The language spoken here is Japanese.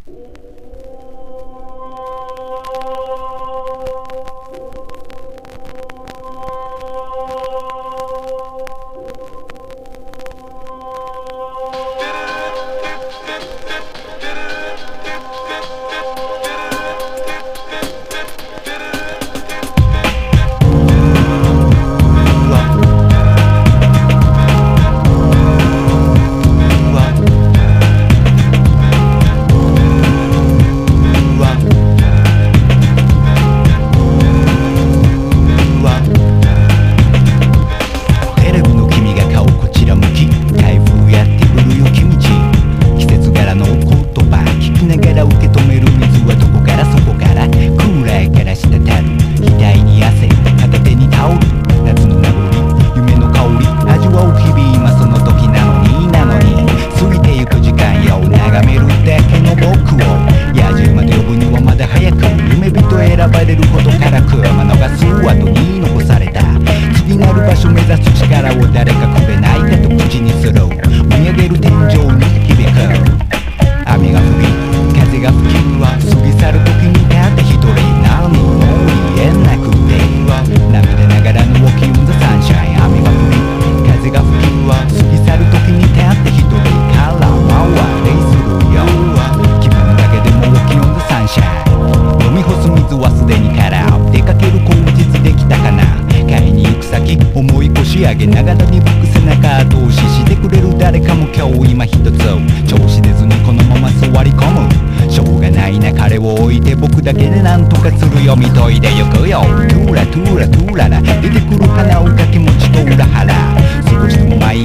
選ばれることからくま逃す後に残された次なる場所目指す力を誰かくれないかと口にする見上げる天井に響く雨が降り風が吹き過ぎ去る時にたった一人何も言えなくて涙ながらの Walking on the sunshine 雨が降り風が吹き過ぎ去る時にたった一人から回りするよ気分だけでも Walking on the sunshine飲み干す水はすでに空出かける口実できたかな買いに行く先思い腰上げながら鈍く背中後押ししてくれる誰かも今日今一つ調子出ずにこのまま座り込むしょうがないな彼を置いて僕だけでなんとかするよ見といてゆくよトゥーラトゥーラトゥーララ出てくる花をかき持ちと裏腹少しでも前へ